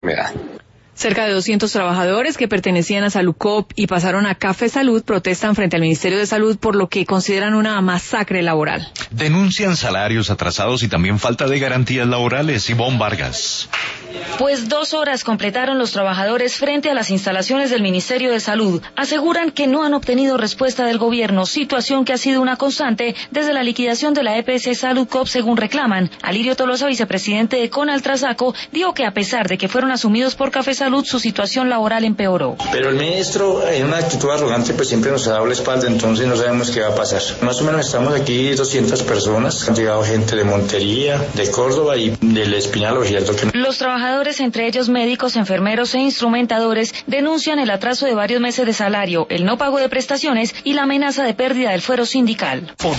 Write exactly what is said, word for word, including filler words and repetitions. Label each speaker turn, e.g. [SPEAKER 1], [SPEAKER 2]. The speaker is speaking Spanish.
[SPEAKER 1] Cerca de doscientos trabajadores que pertenecían a Saludcoop y pasaron a Café Salud protestan frente al Ministerio de Salud por lo que consideran una masacre laboral.
[SPEAKER 2] Denuncian salarios atrasados y también falta de garantías laborales. Ivonne Vargas.
[SPEAKER 3] Pues dos horas completaron los trabajadores frente a las instalaciones del Ministerio de Salud. Aseguran que no han obtenido respuesta del gobierno, situación que ha sido una constante desde la liquidación de la E P S Saludcoop, según reclaman. Alirio Tolosa, vicepresidente de Conaltrasaco, dijo que a pesar de que fueron asumidos por Café Salud, su situación laboral empeoró.
[SPEAKER 4] Pero el ministro, en una actitud arrogante, pues siempre nos ha dado la espalda, entonces no sabemos qué va a pasar. Más o menos estamos aquí doscientas personas, han llegado gente de Montería, de Córdoba y del Espinal o cierto que...
[SPEAKER 3] Los trabajadores, entre ellos médicos, enfermeros e instrumentadores, denuncian el atraso de varios meses de salario, el no pago de prestaciones y la amenaza de pérdida del fuero sindical.